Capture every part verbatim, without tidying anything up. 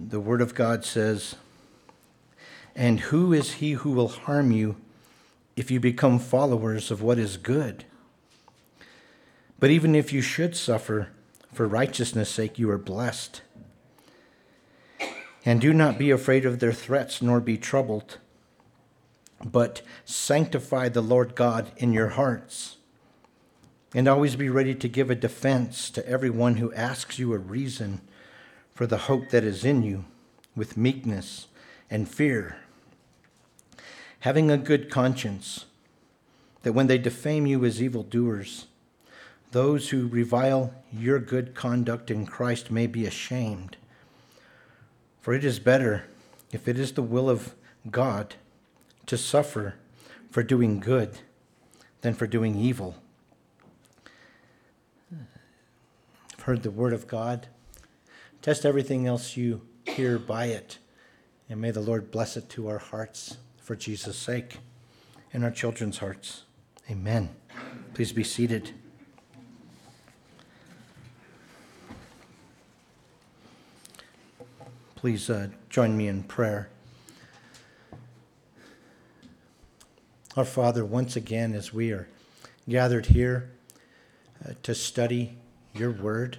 the Word of God says, "And who is he who will harm you if you become followers of what is good? But even if you should suffer for righteousness' sake, you are blessed. And do not be afraid of their threats, nor be troubled, but sanctify the Lord God in your hearts, and always be ready to give a defense to everyone who asks you a reason for the hope that is in you, with meekness and fear, having a good conscience, that when they defame you as evildoers, those who revile your good conduct in Christ may be ashamed. For it is better, if it is the will of God, to suffer for doing good than for doing evil." I've heard the word of God. Test everything else you hear by it, and may the Lord bless it to our hearts for Jesus' sake and our children's hearts. Amen. Please be seated. Please uh, join me in prayer. Our Father, once again, as we are gathered here uh, to study your word,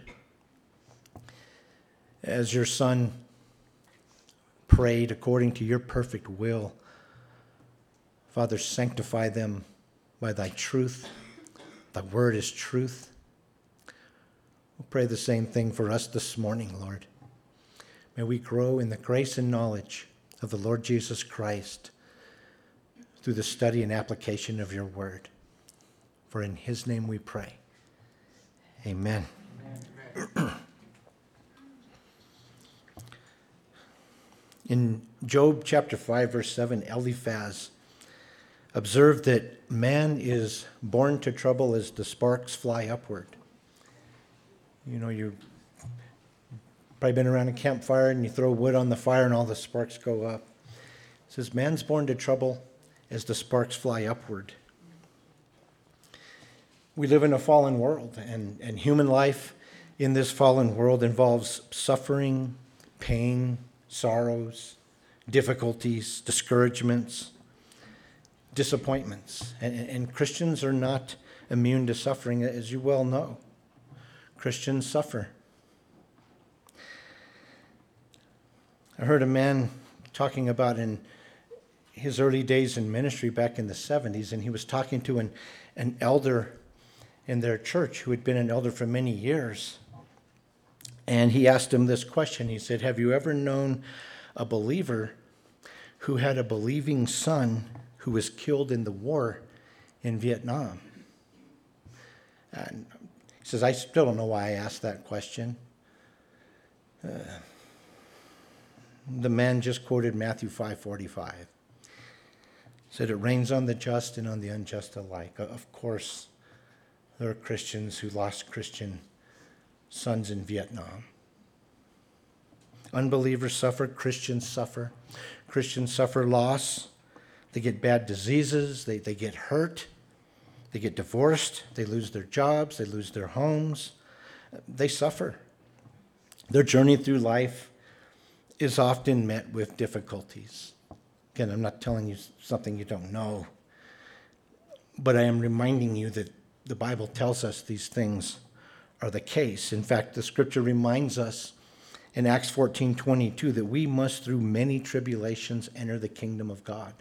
as your Son prayed according to your perfect will, Father, sanctify them by thy truth. Thy word is truth. We'll pray the same thing for us this morning, Lord. May we grow in the grace and knowledge of the Lord Jesus Christ through the study and application of your word. For in his name we pray. Amen. Amen. In Job chapter five, verse seven, Eliphaz observed that man is born to trouble as the sparks fly upward. You know, you've probably been around a campfire and you throw wood on the fire and all the sparks go up. It says, man's born to trouble as the sparks fly upward. We live in a fallen world, and, and human life in this fallen world involves suffering, pain, sorrows, difficulties, discouragements, disappointments. And, and Christians are not immune to suffering, as you well know. Christians suffer. I heard a man talking about in his early days in ministry back in the seventies, and he was talking to an, an elder in their church who had been an elder for many years. And he asked him this question. He said, "Have you ever known a believer who had a believing son who was killed in the war in Vietnam?" And he says, "I still don't know why I asked that question." Uh, the man just quoted Matthew five forty-five. Said it rains on the just and on the unjust alike. Of course, there are Christians who lost Christian sons in Vietnam. Unbelievers suffer, Christians suffer. Christians suffer loss. They get bad diseases, they, they get hurt, they get divorced, they lose their jobs, they lose their homes. They suffer. Their journey through life is often met with difficulties. Again, I'm not telling you something you don't know, but I am reminding you that the Bible tells us these things are the case. In fact, the scripture reminds us in Acts fourteen twenty-two that we must, through many tribulations, enter the kingdom of God.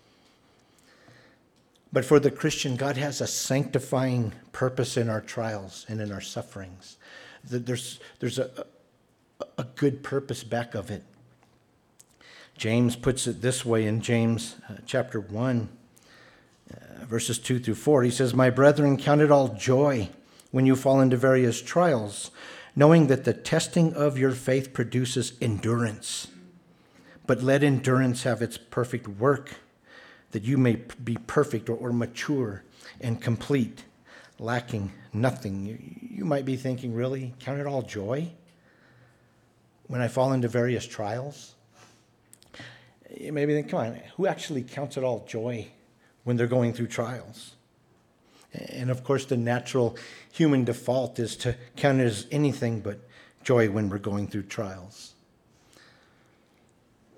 But for the Christian, God has a sanctifying purpose in our trials and in our sufferings. There's, there's a, a good purpose back of it. James puts it this way in James uh, chapter one, uh, verses two through four. He says, "My brethren, count it all joy when you fall into various trials, knowing that the testing of your faith produces endurance. But let endurance have its perfect work, that you may be perfect or, or mature and complete, lacking nothing." You, you might be thinking, really? Count it all joy when I fall into various trials? You may be thinking, come on, who actually counts it all joy when they're going through trials? And of course, the natural human default is to count it as anything but joy when we're going through trials.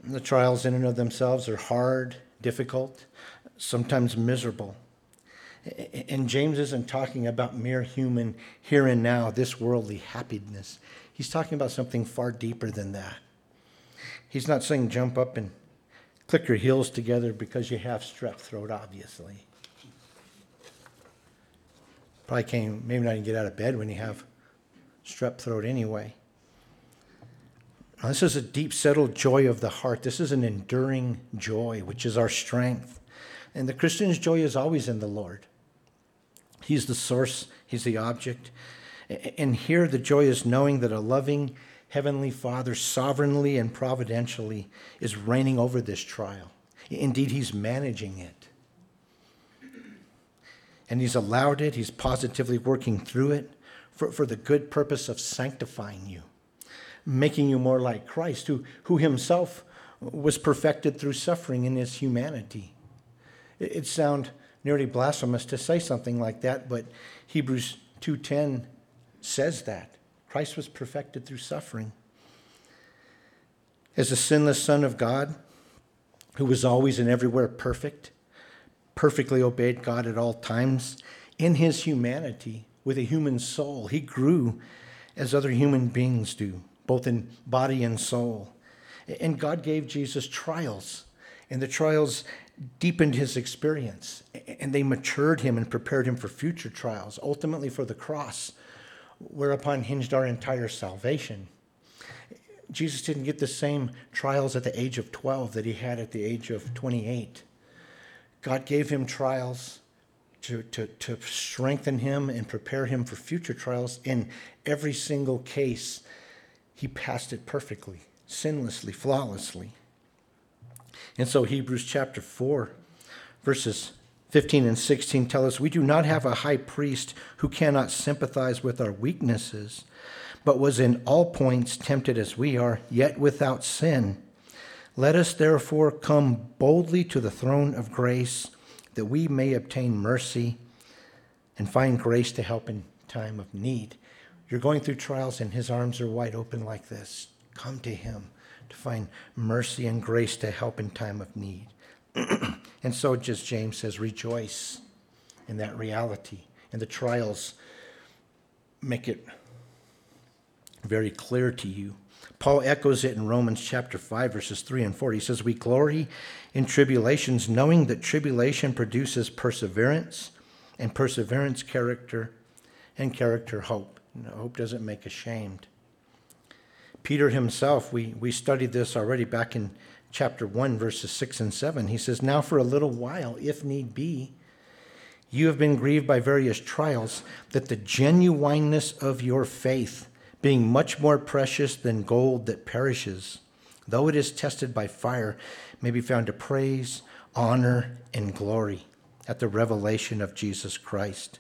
The trials in and of themselves are hard, difficult, sometimes miserable. And James isn't talking about mere human here and now, this worldly happiness. He's talking about something far deeper than that. He's not saying jump up and click your heels together because you have strep throat, obviously. Probably can't, maybe not even get out of bed when you have strep throat anyway. Now, this is a deep settled joy of the heart. This is an enduring joy, which is our strength. And the Christian's joy is always in the Lord. He's the source. He's the object. And here the joy is knowing that a loving Heavenly Father sovereignly and providentially is reigning over this trial. Indeed, he's managing it. And he's allowed it. He's positively working through it for, for the good purpose of sanctifying you, making you more like Christ, who, who himself was perfected through suffering in his humanity. It, it sounds nearly blasphemous to say something like that, but Hebrews two ten says that. Christ was perfected through suffering. As a sinless Son of God, who was always and everywhere perfect, perfectly obeyed God at all times, in his humanity, with a human soul, he grew as other human beings do, both in body and soul. And God gave Jesus trials, and the trials deepened his experience, and they matured him and prepared him for future trials, ultimately for the cross, whereupon hinged our entire salvation. Jesus didn't get the same trials at the age of twelve that he had at the age of twenty-eight. God gave him trials to, to, to strengthen him and prepare him for future trials. In every single case, he passed it perfectly, sinlessly, flawlessly. And so Hebrews chapter four, verses fifteen and sixteen tell us, we do not have a high priest who cannot sympathize with our weaknesses, but was in all points tempted as we are, yet without sin. Let us therefore come boldly to the throne of grace, that we may obtain mercy and find grace to help in time of need. You're going through trials and his arms are wide open like this. Come to him to find mercy and grace to help in time of need. And so just James says, rejoice in that reality. And the trials make it very clear to you. Paul echoes it in Romans chapter five, verses three and four. He says, we glory in tribulations, knowing that tribulation produces perseverance, and perseverance character, and character hope. And hope doesn't make ashamed. Peter himself, we, we studied this already back in chapter one, verses six and seven. He says, now for a little while, if need be, you have been grieved by various trials, that the genuineness of your faith, being much more precious than gold that perishes, though it is tested by fire, may be found to praise, honor, and glory at the revelation of Jesus Christ.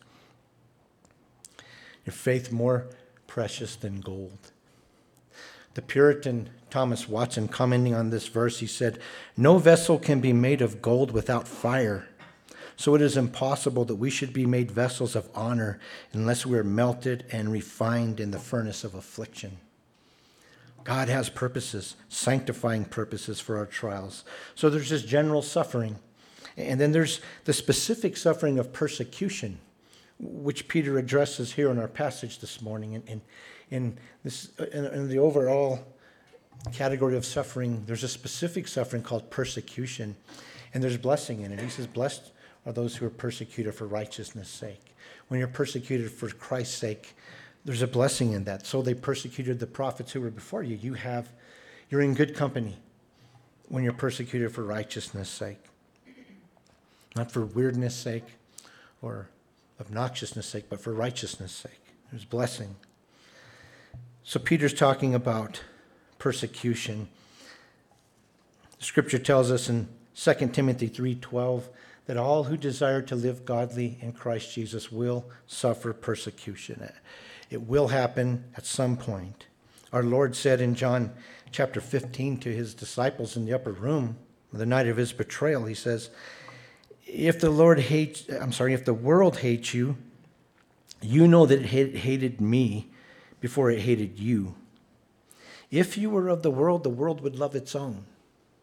Your faith more precious than gold. The Puritan Thomas Watson, commenting on this verse, he said, no vessel can be made of gold without fire. So it is impossible that we should be made vessels of honor unless we are melted and refined in the furnace of affliction. God has purposes, sanctifying purposes for our trials. So there's this general suffering. And then there's the specific suffering of persecution, which Peter addresses here in our passage this morning. And in, in, this, in, in the overall category of suffering, there's a specific suffering called persecution. And there's blessing in it. He says, blessed are those who are persecuted for righteousness' sake. When you're persecuted for Christ's sake, there's a blessing in that. So they persecuted the prophets who were before you. You have, you're in good company when you're persecuted for righteousness' sake. Not for weirdness' sake or obnoxiousness' sake, but for righteousness' sake. There's blessing. So Peter's talking about persecution. Scripture tells us in Second Timothy three twelve that all who desire to live godly in Christ Jesus will suffer persecution. It will happen at some point. Our Lord said in John chapter fifteen to his disciples in the upper room, the night of his betrayal, he says, if the Lord hates, I'm sorry, if the world hates you, you know that it hated me before it hated you. If you were of the world, the world would love its own.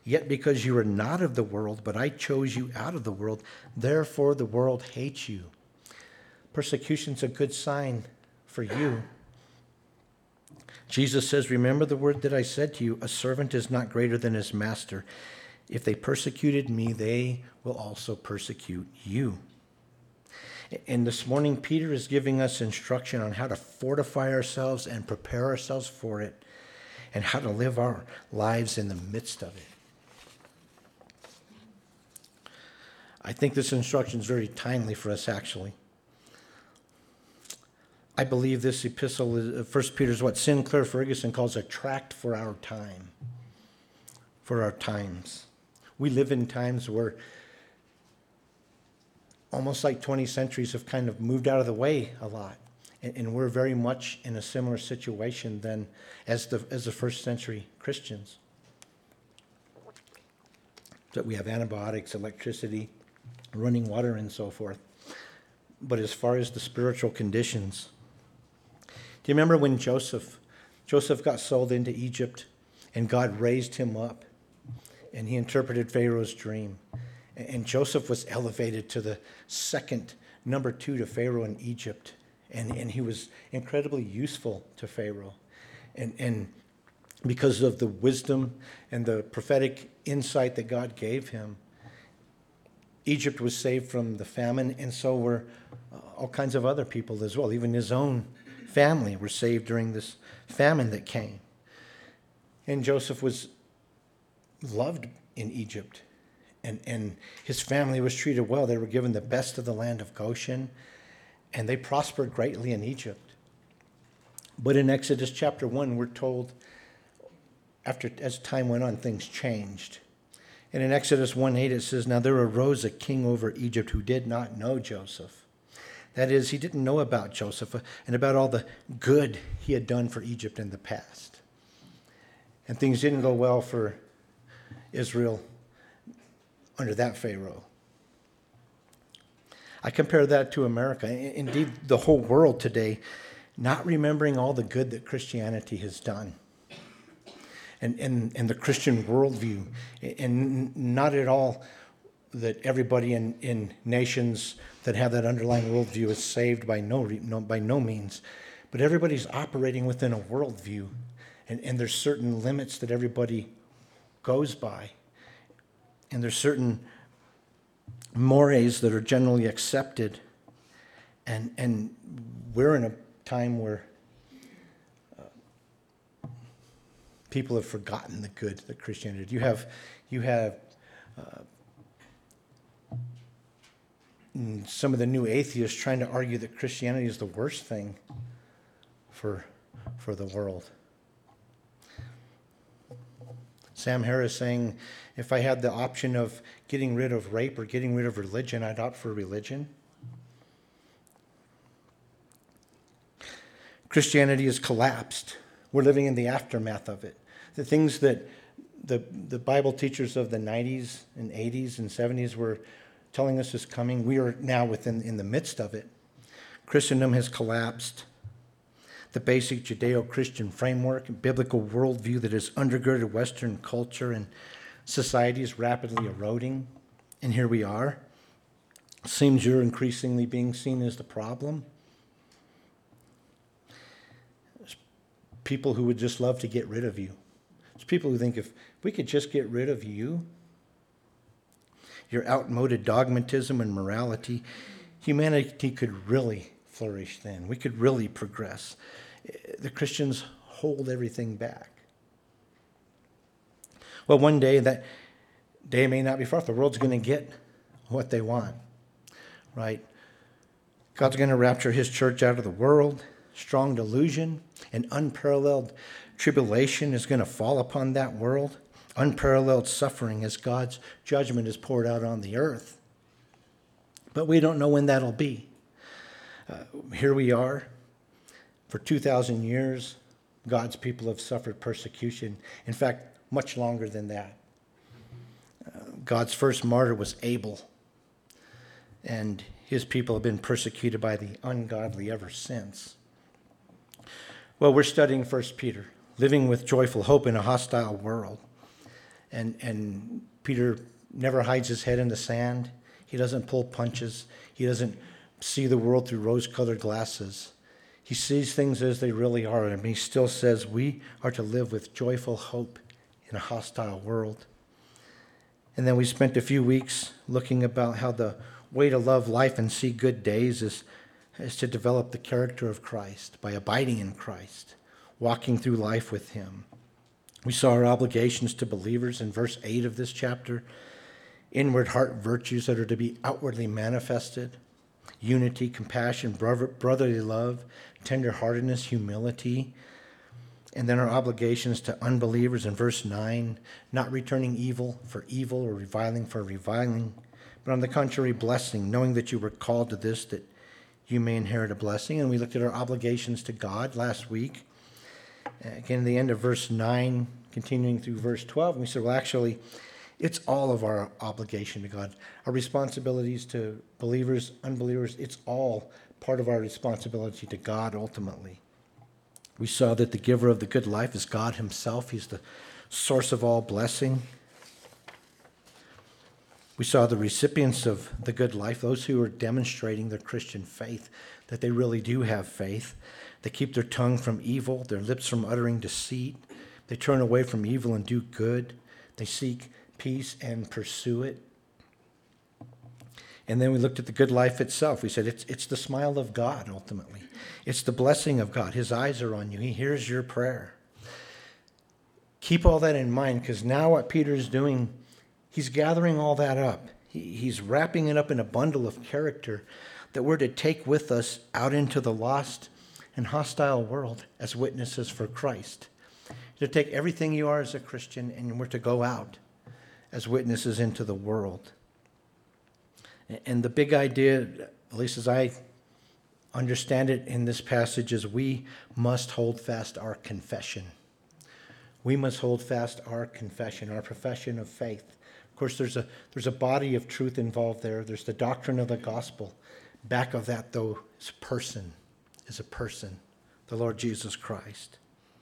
Yet because you are not of the world, but I chose you out of the world, therefore the world hates you. Persecution's a good sign for you. Jesus says, remember the word that I said to you, a servant is not greater than his master. If they persecuted me, they will also persecute you. And this morning, Peter is giving us instruction on how to fortify ourselves and prepare ourselves for it, and how to live our lives in the midst of it. I think this instruction is very timely for us, actually. I believe this epistle, is, First Peter, is what Sinclair Ferguson calls a tract for our time, for our times. We live in times where almost like twenty centuries have kind of moved out of the way a lot. And, and we're very much in a similar situation than as the, as the first century Christians. That we have antibiotics, electricity, running water, and so forth. But as far as the spiritual conditions, do you remember when Joseph, Joseph got sold into Egypt and God raised him up and he interpreted Pharaoh's dream? And Joseph was elevated to the second, number two to Pharaoh in Egypt. And, and he was incredibly useful to Pharaoh. And, and because of the wisdom and the prophetic insight that God gave him, Egypt was saved from the famine, and so were uh, all kinds of other people as well. Even his own family were saved during this famine that came. And Joseph was loved in Egypt. And, and his family was treated well. They were given the best of the land of Goshen, and they prospered greatly in Egypt. But in Exodus chapter one, we're told, after as time went on, things changed. And in Exodus one eight, it says, now there arose a king over Egypt who did not know Joseph. That is, he didn't know about Joseph and about all the good he had done for Egypt in the past. And things didn't go well for Israel under that Pharaoh. I compare that to America, indeed the whole world today, not remembering all the good that Christianity has done. And, and, and the Christian worldview, and not at all that everybody in, in nations that have that underlying worldview is saved by no, no, by no means. But everybody's operating within a worldview, and, and there's certain limits that everybody goes by. And there's certain mores that are generally accepted. And, and we're in a time where uh, people have forgotten the good that Christianity did. You have, you have uh, some of the new atheists trying to argue that Christianity is the worst thing for, for the world. Sam Harris saying, if I had the option of getting rid of rape or getting rid of religion, I'd opt for religion. Christianity has collapsed. We're living in the aftermath of it. The things that the, the Bible teachers of the nineties and eighties and seventies were telling us is coming, we are now within in the midst of it. Christendom has collapsed. The basic Judeo-Christian framework, biblical worldview that has undergirded Western culture and society is rapidly eroding. And here we are. Seems you're increasingly being seen as the problem. There's people who would just love to get rid of you. There's people who think if we could just get rid of you, your outmoded dogmatism and morality, humanity could really flourish then. We could really progress. The Christians hold everything back. Well, one day, that day may not be far. The world's going to get what they want, right? God's going to rapture his church out of the world. Strong delusion and unparalleled tribulation is going to fall upon that world. Unparalleled suffering as God's judgment is poured out on the earth. But we don't know when that'll be. Uh, here we are. For two thousand years, God's people have suffered persecution. In fact, much longer than that. Uh, God's first martyr was Abel. And his people have been persecuted by the ungodly ever since. Well, we're studying First Peter, living with joyful hope in a hostile world. And, and Peter never hides his head in the sand. He doesn't pull punches. He doesn't see the world through rose-colored glasses. He sees things as they really are, and he still says we are to live with joyful hope in a hostile world. And then we spent a few weeks looking about how the way to love life and see good days is, is to develop the character of Christ by abiding in Christ, walking through life with him. We saw our obligations to believers in verse eight of this chapter, inward heart virtues that are to be outwardly manifested, unity, compassion, brotherly love, tenderheartedness, humility. And then our obligations to unbelievers in verse nine, not returning evil for evil or reviling for reviling, but on the contrary, blessing, knowing that you were called to this, that you may inherit a blessing. And we looked at our obligations to God last week. Again, the end of verse nine, continuing through verse twelve, and we said, well, actually, it's all of our obligation to God. Our responsibilities to believers, unbelievers, it's all part of our responsibility to God ultimately. We saw that the giver of the good life is God himself. He's the source of all blessing. We saw the recipients of the good life, those who are demonstrating their Christian faith, that they really do have faith. They keep their tongue from evil, their lips from uttering deceit. They turn away from evil and do good. They seek peace and pursue it. And then we looked at the good life itself. We said it's, it's the smile of God, ultimately. It's the blessing of God. His eyes are on you. He hears your prayer. Keep all that in mind, because now what Peter is doing, he's gathering all that up. He, he's wrapping it up in a bundle of character that we're to take with us out into the lost and hostile world as witnesses for Christ. To take everything you are as a Christian, and we're to go out as witnesses into the world. And the big idea, at least as I understand it in this passage, is we must hold fast our confession. We must hold fast our confession, our profession of faith. Of course, there's a there's a body of truth involved there. There's the doctrine of the gospel. Back of that, though, is a person, is a person, the Lord Jesus Christ.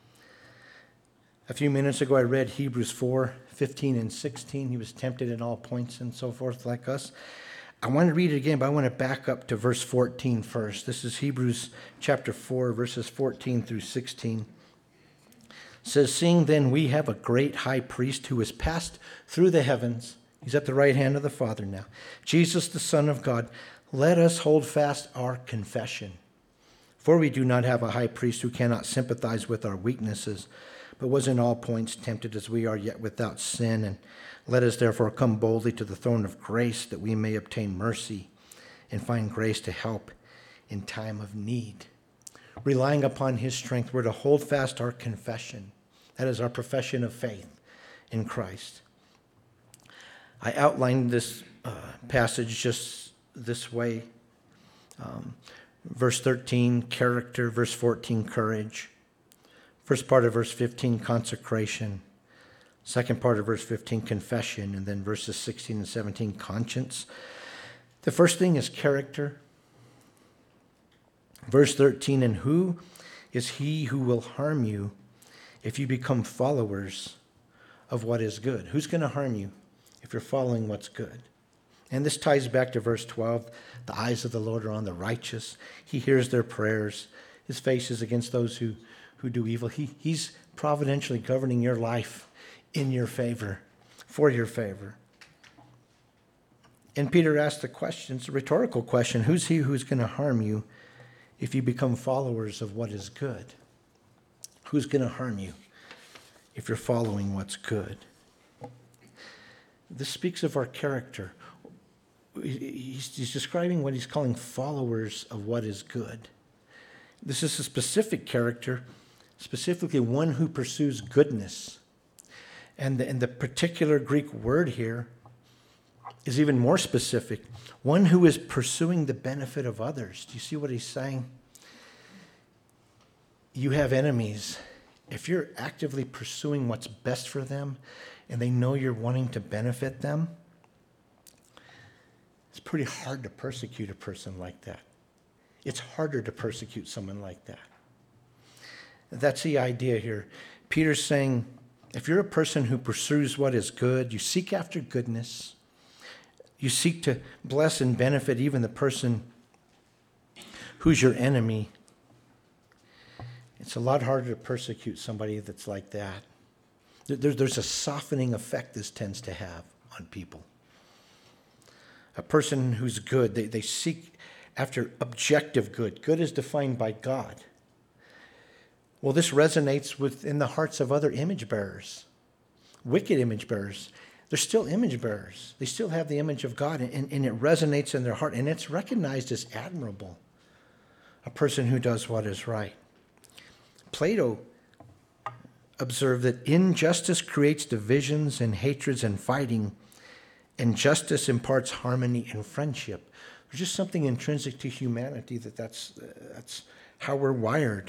A few minutes ago, I read Hebrews four, fifteen and sixteen. He was tempted in all points and so forth like us. I want to read it again, but I want to back up to verse fourteen first. This is Hebrews chapter four, verses fourteen through sixteen. It says, seeing then we have a great high priest who has passed through the heavens. He's at the right hand of the Father now. Jesus, the Son of God. Let us hold fast our confession. For we do not have a high priest who cannot sympathize with our weaknesses, but was in all points tempted as we are, yet without sin. And let us therefore come boldly to the throne of grace, that we may obtain mercy and find grace to help in time of need. Relying upon his strength, we're to hold fast our confession. That is our profession of faith in Christ. I outlined this uh, passage just this way. Um, verse thirteen, character. Verse fourteen, courage. First part of verse fifteen, consecration. Second part of verse fifteen, confession. And then verses sixteen and seventeen, conscience. The first thing is character. Verse thirteen, and who is he who will harm you if you become followers of what is good? Who's going to harm you if you're following what's good? And this ties back to verse twelve. The eyes of the Lord are on the righteous. He hears their prayers. His face is against those who, who do evil. He, he's providentially governing your life in your favor, for your favor. And Peter asked the question, it's a rhetorical question, who's he who's going to harm you if you become followers of what is good? Who's going to harm you if you're following what's good? This speaks of our character. He's, he's describing what he's calling followers of what is good. This is a specific character, specifically one who pursues goodness. And the, and the particular Greek word here is even more specific. One who is pursuing the benefit of others. Do you see what he's saying? You have enemies. If you're actively pursuing what's best for them and they know you're wanting to benefit them, it's pretty hard to persecute a person like that. It's harder to persecute someone like that. That's the idea here. Peter's saying If you're a person who pursues what is good, you seek after goodness, you seek to bless and benefit even the person who's your enemy, it's a lot harder to persecute somebody that's like that. There, there's a softening effect this tends to have on people. A person who's good, they, they seek after objective good. Good is defined by God. Well, this resonates within the hearts of other image bearers, wicked image bearers. They're still image bearers. They still have the image of God, and, and it resonates in their heart, and it's recognized as admirable, a person who does what is right. Plato observed that injustice creates divisions and hatreds and fighting, and justice imparts harmony and friendship. There's just something intrinsic to humanity that that's, uh, that's how we're wired.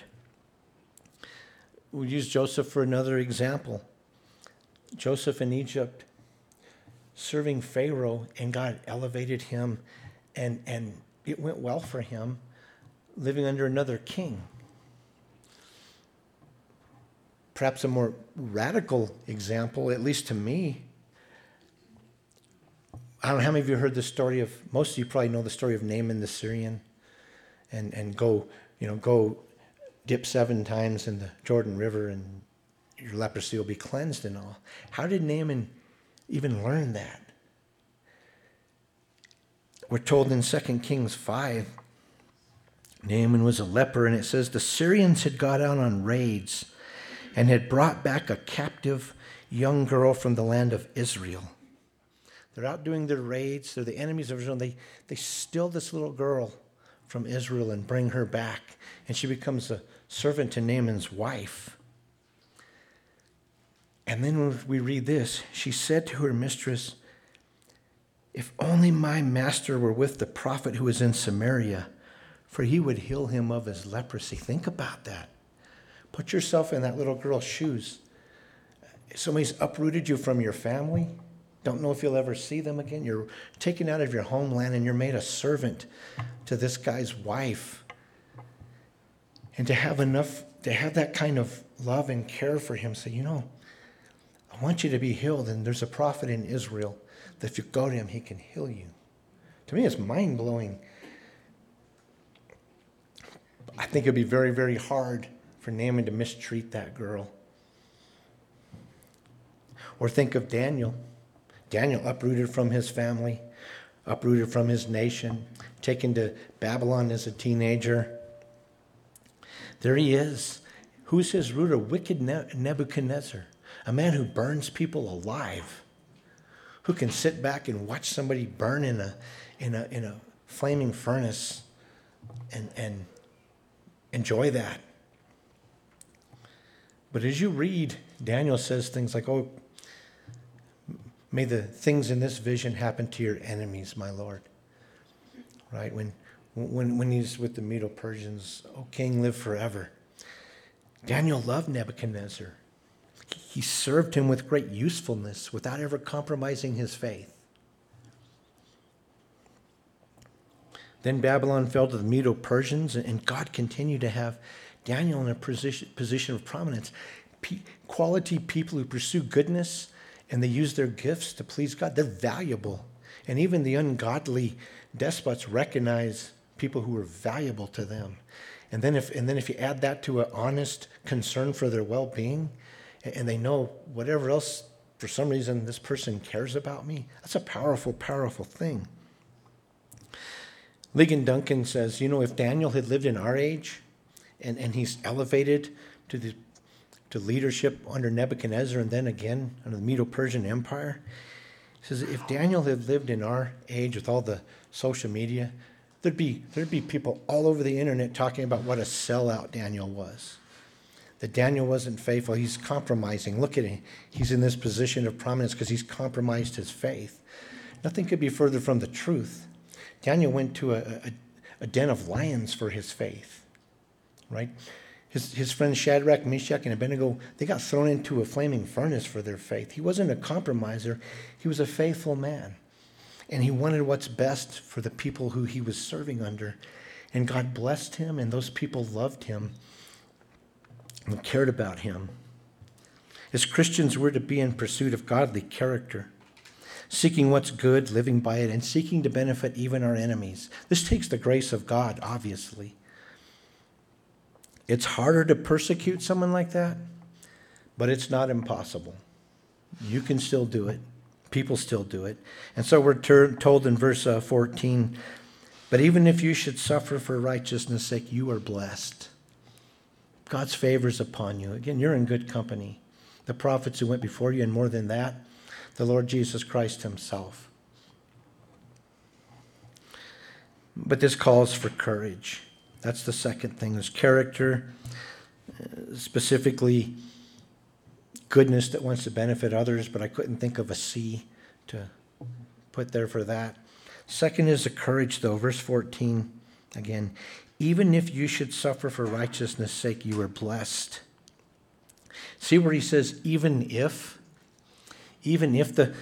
We'll use Joseph for another example. Joseph in Egypt, serving Pharaoh, and God elevated him, and, and it went well for him, living under another king. Perhaps a more radical example, at least to me, I don't know how many of you heard the story of, most of you probably know the story of Naaman the Syrian, and, and go, you know, go dip seven times in the Jordan River and your leprosy will be cleansed and all. How did Naaman even learn that? We're told in Second Kings five, Naaman was a leper, and it says the Syrians had got out on raids and had brought back a captive young girl from the land of Israel. They're out doing their raids. They're the enemies of Israel. They, they steal this little girl from Israel and bring her back. And she becomes a servant to Naaman's wife. And then when we read this, she said to her mistress, if only my master were with the prophet who is in Samaria, for he would heal him of his leprosy. Think about that. Put yourself in that little girl's shoes. Somebody's uprooted you from your family. Don't know if you'll ever see them again. You're taken out of your homeland and you're made a servant to this guy's wife. And to have enough, to have that kind of love and care for him, say, you know, I want you to be healed. And there's a prophet in Israel that if you go to him, he can heal you. To me, it's mind-blowing. I think it'd be very, very hard for Naaman to mistreat that girl. Or think of Daniel. Daniel uprooted from his family, uprooted from his nation, taken to Babylon as a teenager. There he is. Who's his ruler? Wicked Nebuchadnezzar, a man who burns people alive, who can sit back and watch somebody burn in a in a in a flaming furnace and and enjoy that. But as you read, Daniel says things like, oh, may the things in this vision happen to your enemies, my Lord. Right? When when when he's with the Medo-Persians, O king, live forever. Daniel loved Nebuchadnezzar. He served him with great usefulness without ever compromising his faith. Then Babylon fell to the Medo-Persians, and God continued to have Daniel in a position, position of prominence. P- quality people who pursue goodness and they use their gifts to please God, they're valuable. And even the ungodly despots recognize people who are valuable to them. And then if and then if you add that to an honest concern for their well-being, and they know whatever else, for some reason, this person cares about me, that's a powerful, powerful thing. Ligon Duncan says, you know, if Daniel had lived in our age, and, and he's elevated to the to leadership under Nebuchadnezzar and then again under the Medo-Persian Empire, he says, if Daniel had lived in our age with all the social media, there'd be there'd be people all over the internet talking about what a sellout Daniel was. That Daniel wasn't faithful. He's compromising. Look at him. He's in this position of prominence because he's compromised his faith. Nothing could be further from the truth. Daniel went to a, a, a den of lions for his faith, right? His, his friends Shadrach, Meshach, and Abednego, they got thrown into a flaming furnace for their faith. He wasn't a compromiser. He was a faithful man. And he wanted what's best for the people who he was serving under. And God blessed him, and those people loved him and cared about him. As Christians, we're to be in pursuit of godly character, seeking what's good, living by it, and seeking to benefit even our enemies. This takes the grace of God, obviously. It's harder to persecute someone like that, but it's not impossible. You can still do it. People still do it. And so we're ter- told in verse uh, fourteen, but even if you should suffer for righteousness' sake, you are blessed. God's favor is upon you. Again, you're in good company. The prophets who went before you, and more than that, the Lord Jesus Christ himself. But this calls for courage. That's the second thing. There's character, specifically goodness that wants to benefit others, but I couldn't think of a C to put there for that. Second is the courage, though. Verse fourteen, again, even if you should suffer for righteousness' sake, you are blessed. See where he says, even if? Even if the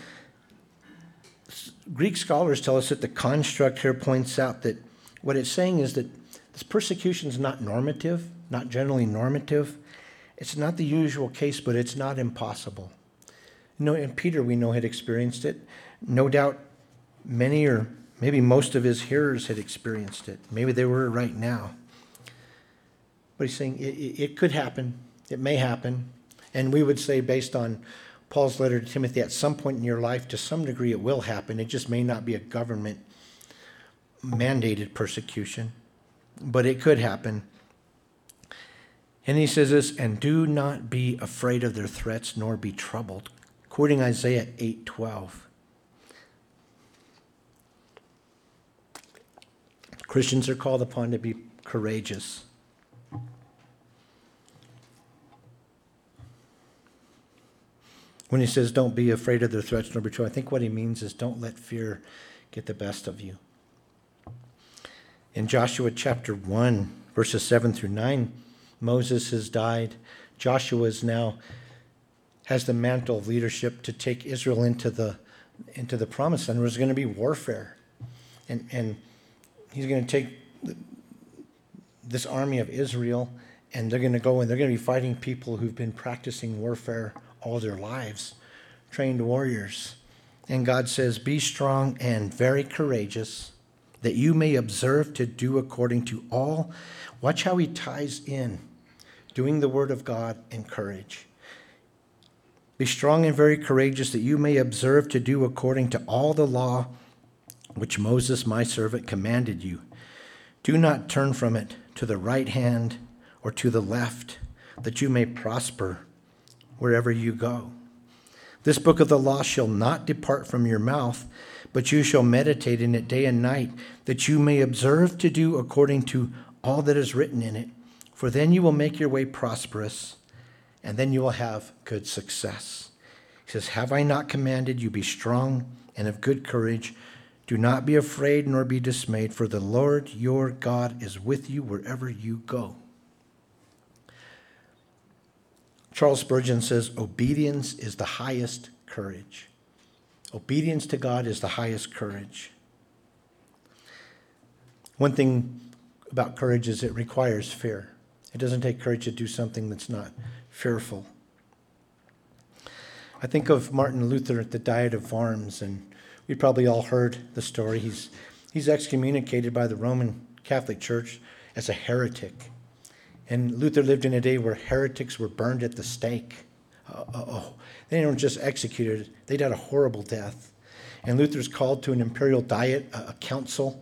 Greek scholars tell us that the construct here points out that what it's saying is that this persecution is not normative, not generally normative. It's not the usual case, but it's not impossible. You know, and Peter, we know, had experienced it. No doubt many or maybe most of his hearers had experienced it. Maybe they were right now. But he's saying it, it, it could happen. It may happen. And we would say, based on Paul's letter to Timothy, at some point in your life, to some degree, it will happen. It just may not be a government-mandated persecution, but it could happen. And he says this, and do not be afraid of their threats, nor be troubled. Quoting Isaiah eight twelve. Christians are called upon to be courageous. When he says, don't be afraid of their threats, nor be troubled, I think what he means is don't let fear get the best of you. In Joshua chapter one, verses seven through nine, Moses has died. Joshua is now has the mantle of leadership to take Israel into the into the promised land. There's going to be warfare, and and he's going to take this army of Israel, and they're going to go and they're going to be fighting people who've been practicing warfare all their lives, trained warriors. And God says, "Be strong and very courageous, that you may observe to do according to all." Watch how he ties in doing the word of God and courage. Be strong and very courageous, that you may observe to do according to all the law which Moses, my servant, commanded you. Do not turn from it to the right hand or to the left, that you may prosper wherever you go. This book of the law shall not depart from your mouth, but you shall meditate in it day and night, that you may observe to do according to all that is written in it. For then you will make your way prosperous, and then you will have good success. He says, have I not commanded you, be strong and of good courage? Do not be afraid nor be dismayed, for the Lord your God is with you wherever you go. Charles Spurgeon says, obedience is the highest courage. Obedience to God is the highest courage. One thing about courage is it requires fear. It doesn't take courage to do something that's not fearful. I think of Martin Luther at the Diet of Worms, and we probably all heard the story. He's, he's excommunicated by the Roman Catholic Church as a heretic. And Luther lived in a day where heretics were burned at the stake. Uh, oh, they weren't just executed, they died a horrible death. And Luther's called to an imperial diet, a, a council.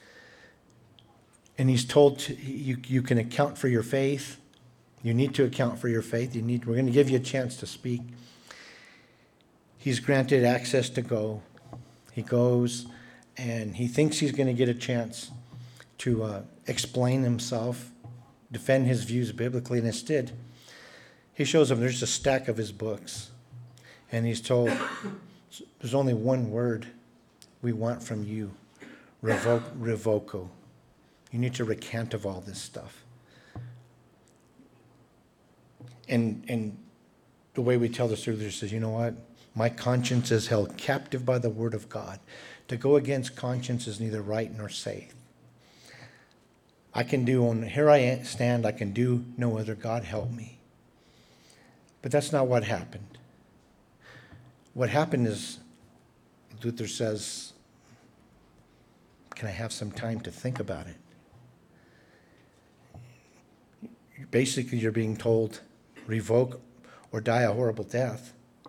And he's told to, you, you can account for your faith. You need to account for your faith. You need. We're going to give you a chance to speak. He's granted access to go. He goes, and he thinks he's going to get a chance to uh, explain himself, defend his views biblically, and instead, he shows him there's a stack of his books. And he's told, there's only one word we want from you, revoke, revoco. You need to recant of all this stuff. And and the way we tell the story says, you know what? My conscience is held captive by the word of God. To go against conscience is neither right nor safe. I can do, on here I stand, I can do no other. God help me. But that's not what happened. What happened is Luther says, can I have some time to think about it? Basically, you're being told, revoke or die a horrible death.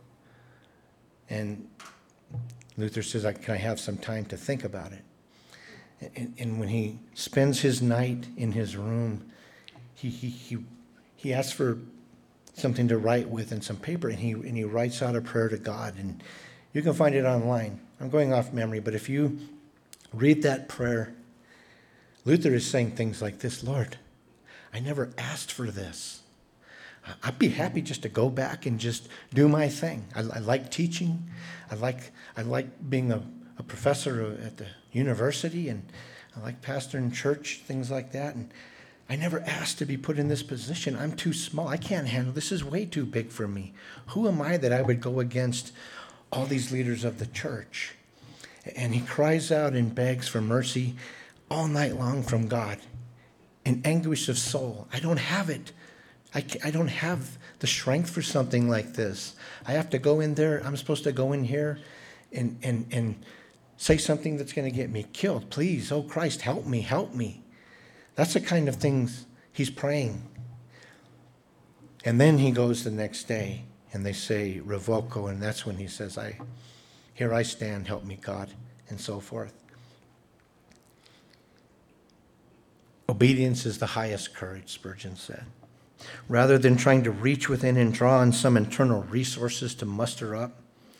And Luther says, can I have some time to think about it? And, and when he spends his night in his room, he, he, he, he asks for something to write with and some paper, and he, and he writes out a prayer to God. And you can find it online. I'm going off memory, but if you read that prayer, Luther is saying things like this: Lord, I never asked for this. I'd be happy just to go back and just do my thing. I, I like teaching. I like I like being a, a professor at the university, and I like pastoring church, things like that. And I never asked to be put in this position. I'm too small. I can't handle this. This is way too big for me. Who am I that I would go against all these leaders of the church? And he cries out and begs for mercy all night long from God in anguish of soul. I don't have it. I, I don't have the strength for something like this. I have to go in there. I'm supposed to go in here and, and, and say something that's going to get me killed. Please, oh Christ, help me, help me. That's the kind of things he's praying. And then he goes the next day and they say, revoco, and that's when he says, I, here I stand, help me God, and so forth. Obedience is the highest courage, Spurgeon said. Rather than trying to reach within and draw on some internal resources to muster up,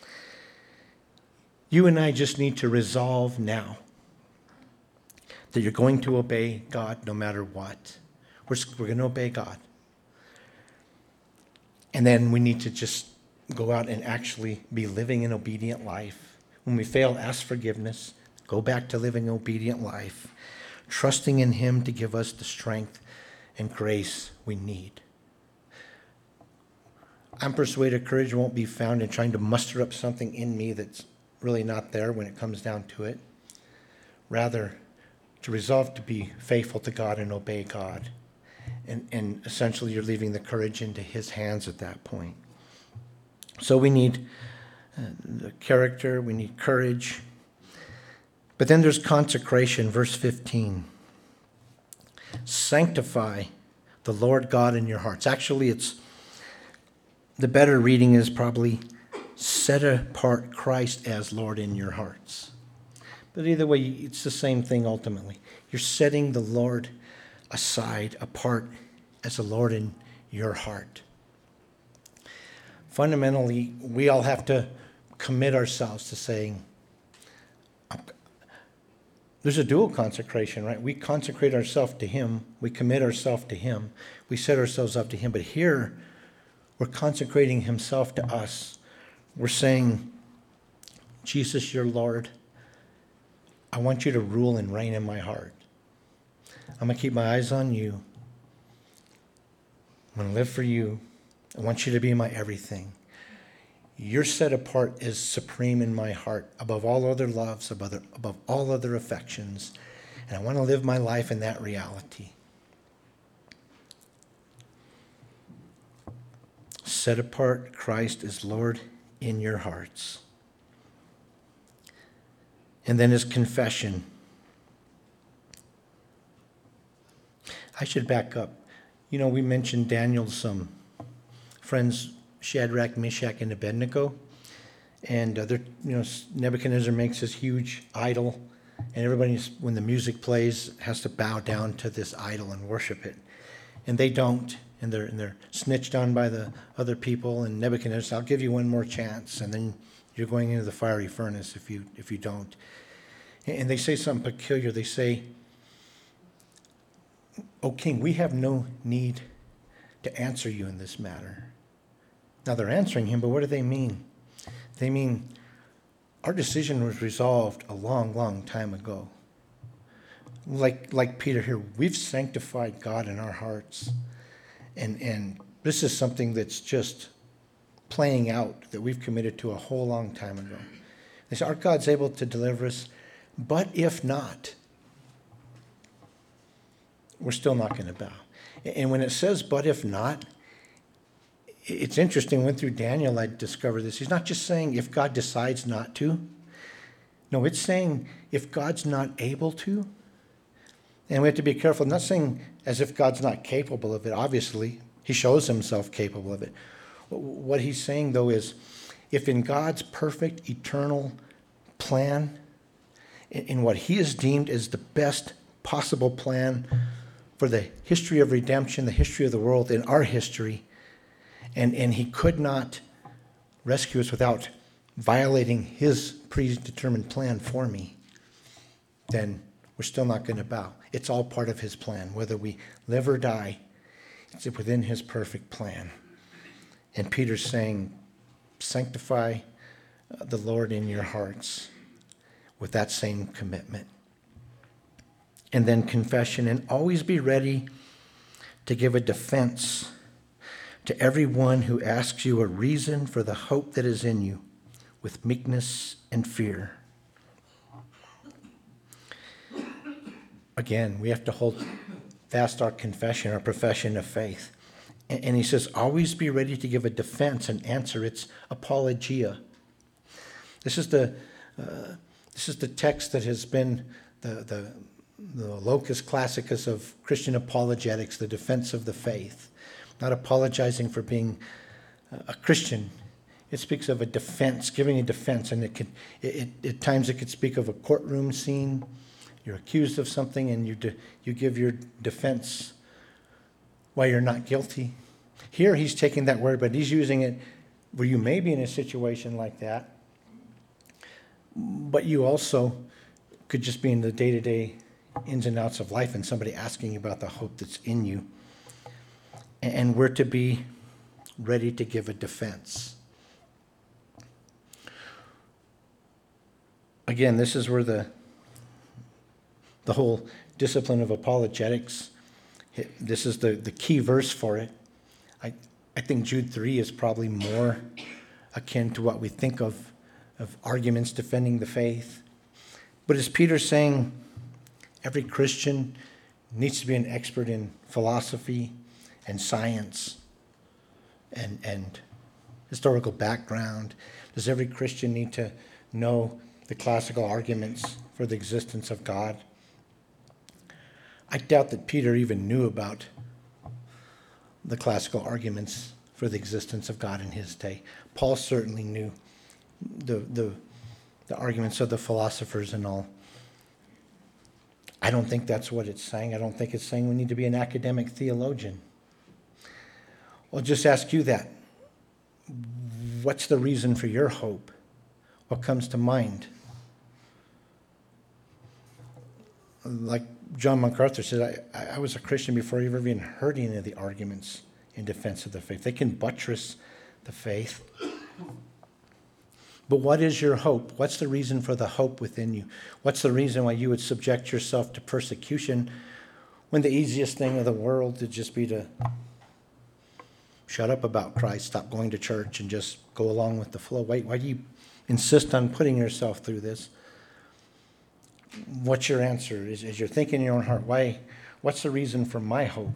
you and I just need to resolve now that you're going to obey God no matter what. We're, we're going to obey God. And then we need to just go out and actually be living an obedient life. When we fail, ask forgiveness. Go back to living an obedient life, trusting in him to give us the strength and grace we need. I'm persuaded courage won't be found in trying to muster up something in me that's really not there when it comes down to it. Rather, to resolve to be faithful to God and obey God. And, and essentially, you're leaving the courage into his hands at that point. So we need uh, the character, we need courage. But then there's consecration, verse fifteen. Sanctify the Lord God in your hearts. Actually, it's the better reading is probably set apart Christ as Lord in your hearts. But either way, it's the same thing ultimately. You're setting the Lord aside, apart as the Lord in your heart. Fundamentally, we all have to commit ourselves to saying, there's a dual consecration, right? We consecrate ourselves to him. We commit ourselves to him. We set ourselves up to him. But here, we're consecrating himself to us. We're saying, Jesus, you're Lord. I want you to rule and reign in my heart. I'm going to keep my eyes on you. I'm going to live for you. I want you to be my everything. You're set apart as supreme in my heart, above all other loves, above, above all other affections. And I want to live my life in that reality. Set apart Christ as Lord in your hearts. And then his confession. I should back up. You know, we mentioned Daniel's um, friends, Shadrach, Meshach, and Abednego. And uh, they're, you know, Nebuchadnezzar makes this huge idol. And everybody, when the music plays, has to bow down to this idol and worship it. And they don't. And they're, and they're snitched on by the other people. And Nebuchadnezzar says, I'll give you one more chance. And then you're going into the fiery furnace if you if you don't. And they say something peculiar. They say, O king, we have no need to answer you in this matter. Now they're answering him, but what do they mean? They mean, our decision was resolved a long, long time ago. Like, like Peter here, we've sanctified God in our hearts. And, and this is something that's just playing out that we've committed to a whole long time ago. They say, our God's able to deliver us, but if not, we're still not going to bow. And when it says, but if not, It's interesting, went through Daniel, I discovered this. He's not just saying if God decides not to. No, it's saying if God's not able to. And we have to be careful, not saying as if God's not capable of it. Obviously, he shows himself capable of it. What he's saying, though, is if in God's perfect, eternal plan, in what he has deemed as the best possible plan for the history of redemption, the history of the world, in our history, and, and he could not rescue us without violating his predetermined plan for me, then we're still not going to bow. It's all part of his plan. Whether we live or die, it's within his perfect plan. And Peter's saying, sanctify the Lord in your hearts with that same commitment. And then confession, and always be ready to give a defense to everyone who asks you a reason for the hope that is in you with meekness and fear. Again, we have to hold fast our confession, our profession of faith. And he says, always be ready to give a defense and answer. It's apologia. This is the uh, this is the text that has been the, the, the locus classicus of Christian apologetics, the defense of the faith. Not apologizing for being a Christian. It speaks of a defense, giving a defense, and it could, it, it, at times it could speak of a courtroom scene. You're accused of something, and you de, you give your defense why you're not guilty. Here he's taking that word, but he's using it where you may be in a situation like that, but you also could just be in the day-to-day ins and outs of life and somebody asking you about the hope that's in you. And we're to be ready to give a defense. Again, this is where the the whole discipline of apologetics, this is the, the key verse for it. I, I think Jude three is probably more akin to what we think of, of arguments defending the faith. But as Peter's saying, every Christian needs to be an expert in philosophy and science and, and historical background. Does every Christian need to know the classical arguments for the existence of God? I doubt that Peter even knew about the classical arguments for the existence of God in his day. Paul certainly knew the, the, the arguments of the philosophers and all. I don't think that's what it's saying. I don't think it's saying we need to be an academic theologian. I'll just ask you that. What's the reason for your hope? What comes to mind? Like John MacArthur said, I, I was a Christian before I ever even heard any of the arguments in defense of the faith. They can buttress the faith. But what is your hope? What's the reason for the hope within you? What's the reason why you would subject yourself to persecution when the easiest thing in the world would just be to shut up about Christ, stop going to church, and just go along with the flow? Why, why do you insist on putting yourself through this? What's your answer? Is, is you're thinking in your own heart, why? What's the reason for my hope?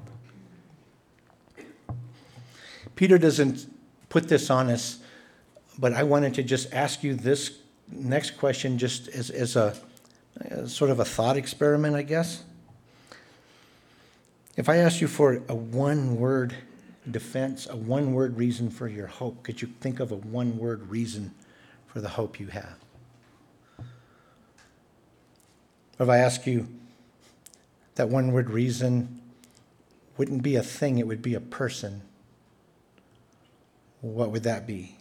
Peter doesn't put this on us, but I wanted to just ask you this next question just as, as a as sort of a thought experiment, I guess. If I asked you for a one-word defense, a one-word reason for your hope, could you think of a one-word reason for the hope you have? Or if I ask you that one-word reason wouldn't be a thing, it would be a person, what would that be?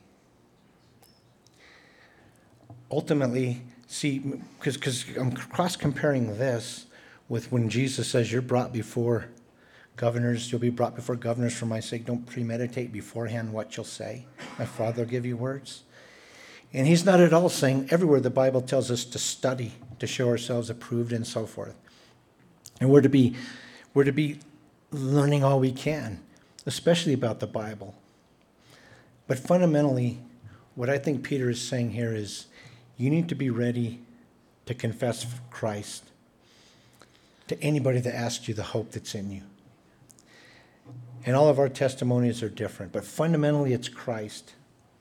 Ultimately, see, because because I'm cross-comparing this with when Jesus says you're brought before governors, you'll be brought before governors for my sake. Don't premeditate beforehand what you'll say. My Father will give you words. And he's not at all saying everywhere the Bible tells us to study, to show ourselves approved and so forth. And we're to be, we're to be learning all we can, especially about the Bible. But fundamentally, what I think Peter is saying here is you need to be ready to confess Christ to anybody that asks you the hope that's in you. And all of our testimonies are different, but fundamentally it's Christ.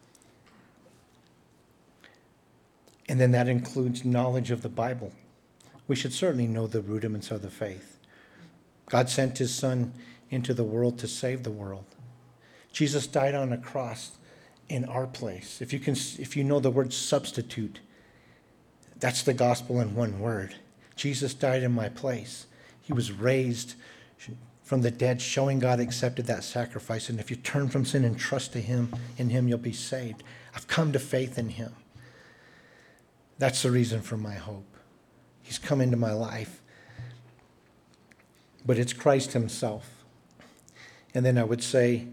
And then that includes knowledge of the Bible. We should certainly know the rudiments of the faith. God sent his Son into the world to save the world. Jesus died on a cross in our place. If you can, if you know the word substitute, that's the gospel in one word. Jesus died in my place. He was raised from the dead, showing God accepted that sacrifice. And if you turn from sin and trust to him, in him you'll be saved. I've come to faith in him. That's the reason for my hope. He's come into my life. But it's Christ himself. And then I would say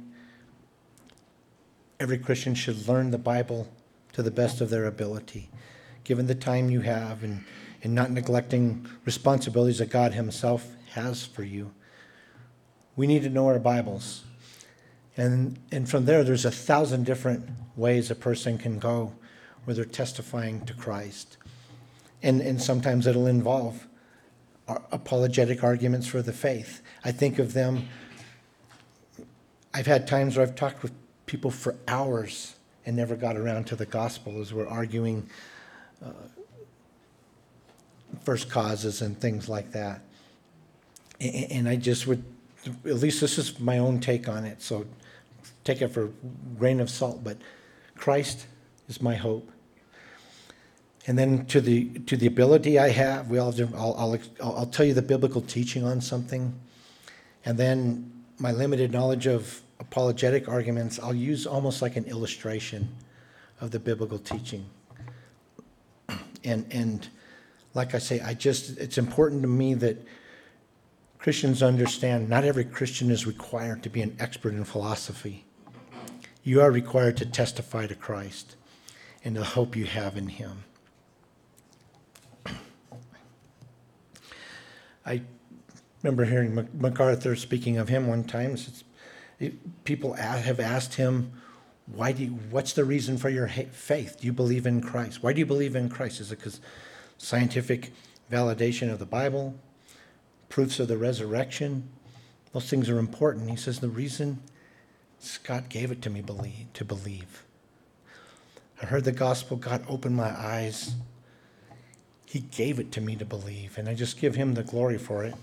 every Christian should learn the Bible to the best of their ability, given the time you have, and, and not neglecting responsibilities that God himself has for you. We need to know our Bibles. And, and from there, there's a thousand different ways a person can go where they're testifying to Christ. And, and sometimes it'll involve apologetic arguments for the faith. I think of them, I've had times where I've talked with people for hours and never got around to the gospel as we're arguing uh, first causes and things like that. And, and I just would, at least this is my own take on it, so take it for a grain of salt, but Christ is my hope. And then to the to the ability I have, we all I'll, I'll I'll tell you the biblical teaching on something, and then my limited knowledge of apologetic arguments, I'll use almost like an illustration of the biblical teaching. And and like I say, I just it's important to me that Christians understand not every Christian is required to be an expert in philosophy. You are required to testify to Christ and the hope you have in him. I remember hearing MacArthur speaking of him one time. People have asked him, "Why do you, what's the reason for your faith? Do you believe in Christ? Why do you believe in Christ? Is it because scientific validation of the Bible, proofs of the resurrection? Those things are important." He says, "The reason is God gave it to me believe, to believe. I heard the gospel. God opened my eyes. He gave it to me to believe, and I just give him the glory for it."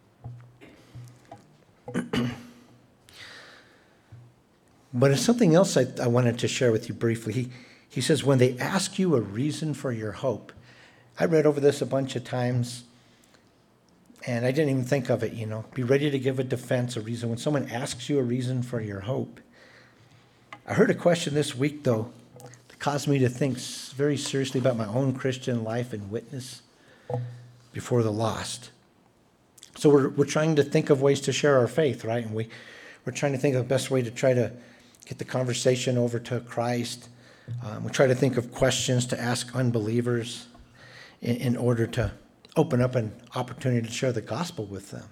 But it's something else I, I wanted to share with you briefly. He, he says, when they ask you a reason for your hope, I read over this a bunch of times, and I didn't even think of it, you know. Be ready to give a defense, a reason. When someone asks you a reason for your hope. I heard a question this week, though, that caused me to think very seriously about my own Christian life and witness before the lost. So we're we're trying to think of ways to share our faith, right? And we, we're trying to think of the best way to try to get the conversation over to Christ. Um, we try to think of questions to ask unbelievers in, in order to open up an opportunity to share the gospel with them.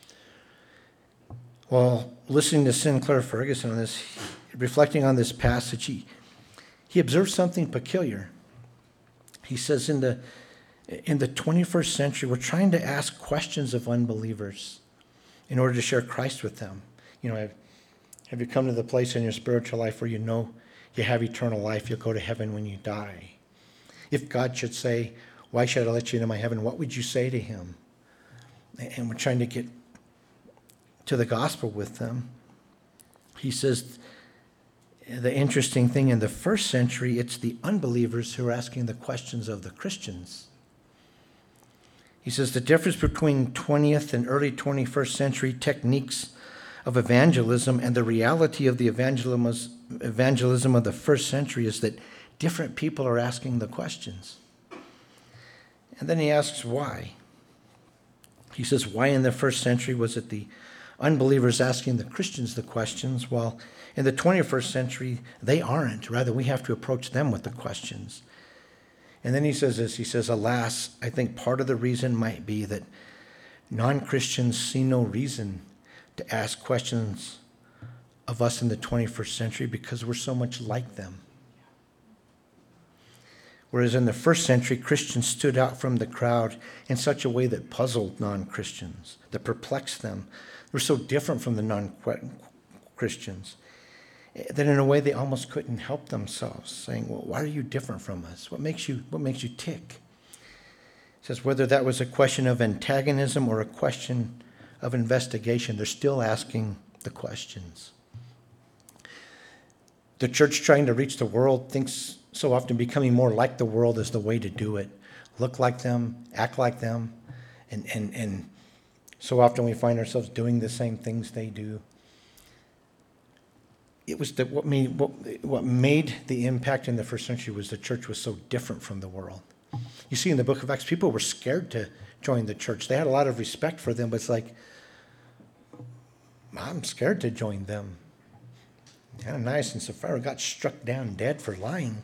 Well, listening to Sinclair Ferguson on this, reflecting on this passage, he, he observed something peculiar. He says in the in the twenty-first century, we're trying to ask questions of unbelievers in order to share Christ with them. You know, have, have you come to the place in your spiritual life where you know you have eternal life, you'll go to heaven when you die? If God should say, "Why should I let you into my heaven?" what would you say to him? And we're trying to get to the gospel with them. He says the interesting thing in the first century, it's the unbelievers who are asking the questions of the Christians. He says the difference between twentieth and early twenty-first century techniques of evangelism and the reality of the evangelism of the first century is that different people are asking the questions. And then he asks why. He says, why in the first century was it the unbelievers asking the Christians the questions, while in the twenty-first century, they aren't. Rather, we have to approach them with the questions. And then he says this, he says, alas, I think part of the reason might be that non-Christians see no reason to ask questions of us in the twenty-first century because we're so much like them. Whereas in the first century, Christians stood out from the crowd in such a way that puzzled non-Christians, that perplexed them. We're so different from the non Christians, that in a way they almost couldn't help themselves, saying, well, why are you different from us? What makes you, what makes you tick? It says whether that was a question of antagonism or a question of investigation, they're still asking the questions. The church trying to reach the world thinks so often becoming more like the world is the way to do it. Look like them, act like them, and, and, and so often we find ourselves doing the same things they do. It was the, what made what, what made the impact in the first century was the church was so different from the world. You see in the book of Acts, people were scared to join the church. They had a lot of respect for them, but it's like, I'm scared to join them. Ananias and Sapphira got struck down dead for lying.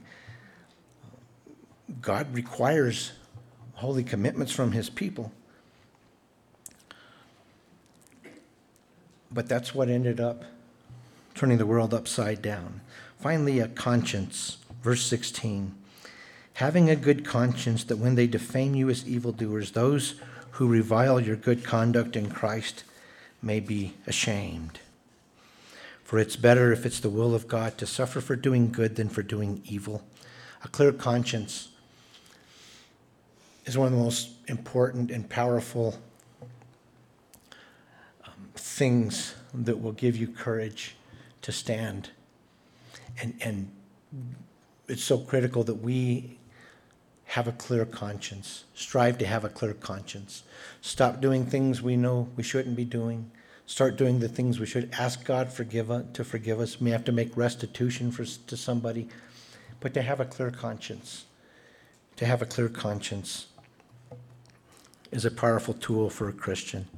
God requires holy commitments from his people. But that's what ended up turning the world upside down. Finally, a conscience. Verse sixteen. Having a good conscience, that when they defame you as evildoers, those who revile your good conduct in Christ may be ashamed. For it's better, if it's the will of God, to suffer for doing good than for doing evil. A clear conscience is one of the most important and powerful um, things that will give you courage to stand. And, and it's so critical that we have a clear conscience. Strive to have a clear conscience. Stop doing things we know we shouldn't be doing. Start doing the things we should. Ask God forgive us, to forgive us. We have to make restitution for, to somebody. But to have a clear conscience. To have a clear conscience is a powerful tool for a Christian.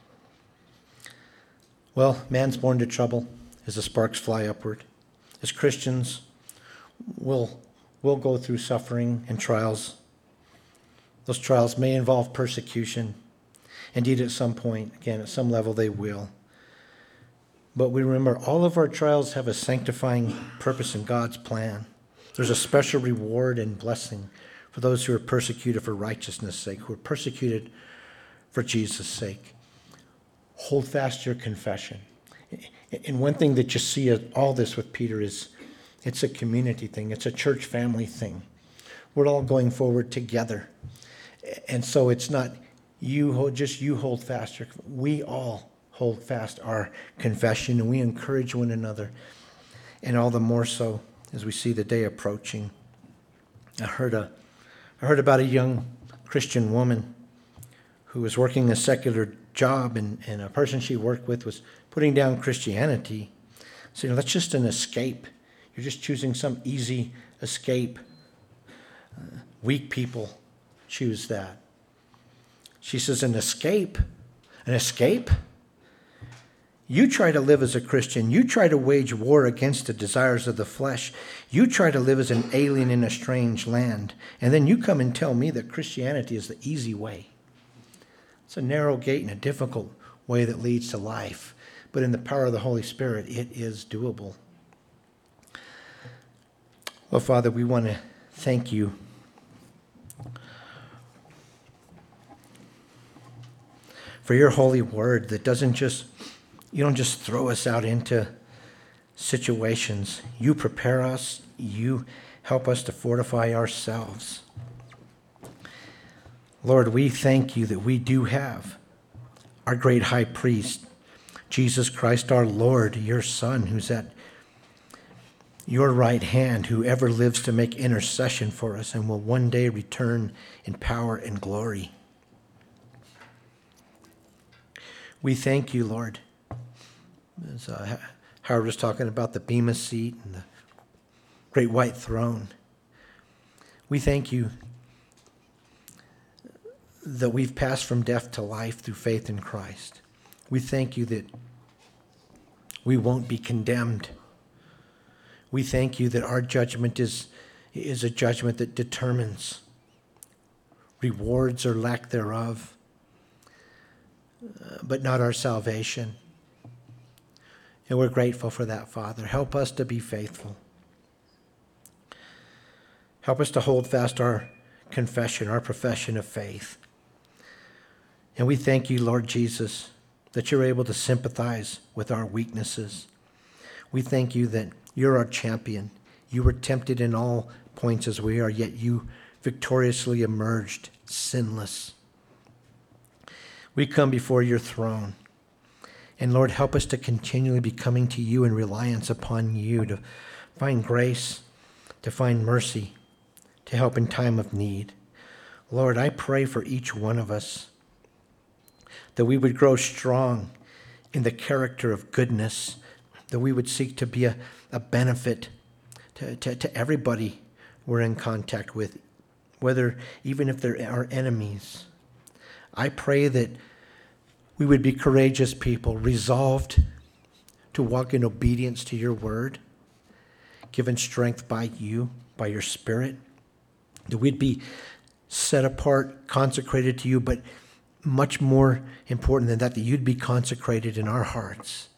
Well, man's born to trouble as the sparks fly upward. As Christians, we'll, we'll go through suffering and trials. Those trials may involve persecution. Indeed, at some point, again, at some level, they will. But we remember all of our trials have a sanctifying purpose in God's plan. There's a special reward and blessing for those who are persecuted for righteousness' sake, who are persecuted for Jesus' sake. Hold fast your confession. And one thing that you see of all this with Peter is it's a community thing. It's a church family thing. We're all going forward together. And so it's not you hold, just you hold fast. Your, we all hold fast our confession, and we encourage one another. And all the more so as we see the day approaching. I heard a, I heard about a young Christian woman who was working a secular job, and, and a person she worked with was putting down Christianity. So, you know, that's just an escape. You're just choosing some easy escape. Uh, weak people choose that. She says, an escape? An escape? You try to live as a Christian. You try to wage war against the desires of the flesh. You try to live as an alien in a strange land. And then you come and tell me that Christianity is the easy way. It's a narrow gate and a difficult way that leads to life. But in the power of the Holy Spirit, it is doable. Well, Father, we want to thank you for your holy word that doesn't just, you don't just throw us out into situations. You prepare us. You help us to fortify ourselves. Lord, we thank you that we do have our great high priest, Jesus Christ our Lord, your Son, who's at your right hand, who ever lives to make intercession for us and will one day return in power and glory. We thank you, Lord. As uh, Howard was talking about the bema seat and the great white throne. We thank you that we've passed from death to life through faith in Christ. We thank you that we won't be condemned. We thank you that our judgment is, is a judgment that determines rewards or lack thereof, uh, but not our salvation. And we're grateful for that, Father. Help us to be faithful. Help us to hold fast our confession, our profession of faith. And we thank you, Lord Jesus, that you're able to sympathize with our weaknesses. We thank you that you're our champion. You were tempted in all points as we are, yet you victoriously emerged sinless. We come before your throne. And Lord, help us to continually be coming to you in reliance upon you, to find grace, to find mercy, to help in time of need. Lord, I pray for each one of us that we would grow strong in the character of goodness, that we would seek to be a, a benefit to, to, to everybody we're in contact with, whether even if they're our enemies. I pray that we would be courageous people, resolved to walk in obedience to your word, given strength by you, by your Spirit, that we'd be set apart, consecrated to you, but much more important than that, that you'd be consecrated in our hearts.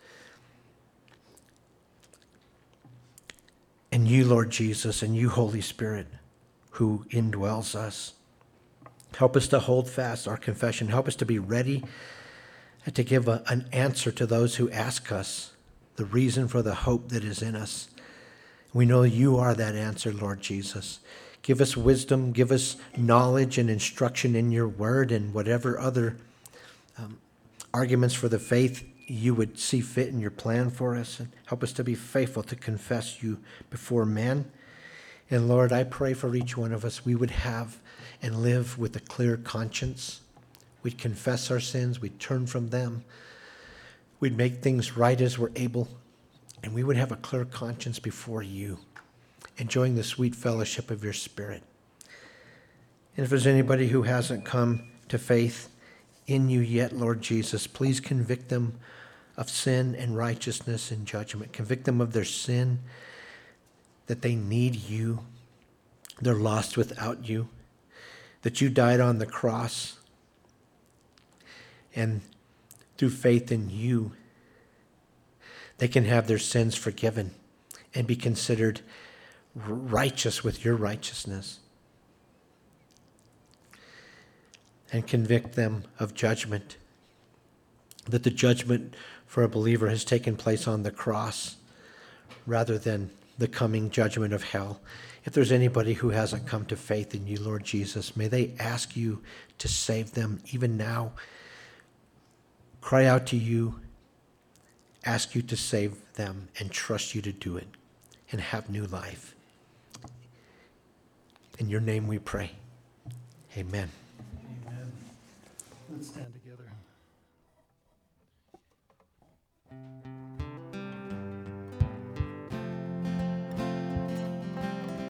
And you, Lord Jesus, and you, Holy Spirit, who indwells us. Help us to hold fast our confession. Help us to be ready and to give a, an answer to those who ask us the reason for the hope that is in us. We know you are that answer, Lord Jesus. Give us wisdom, give us knowledge and instruction in your word and whatever other um, arguments for the faith you would see fit in your plan for us. And help us to be faithful to confess you before men. And Lord, I pray for each one of us we would have and live with a clear conscience. We'd confess our sins, we'd turn from them, we'd make things right as we're able, and we would have a clear conscience before you, enjoying the sweet fellowship of your Spirit. And if there's anybody who hasn't come to faith in you yet, Lord Jesus, please convict them of sin and righteousness and judgment. Convict them of their sin, that they need you, they're lost without you, that you died on the cross, and through faith in you, they can have their sins forgiven and be considered righteous with your righteousness. And convict them of judgment, that the judgment for a believer has taken place on the cross rather than the coming judgment of hell. If there's anybody who hasn't come to faith in you, Lord Jesus, may they ask you to save them even now. Cry out to you, ask you to save them, and trust you to do it and have new life. In your name we pray. Amen. Amen. Let's stand together.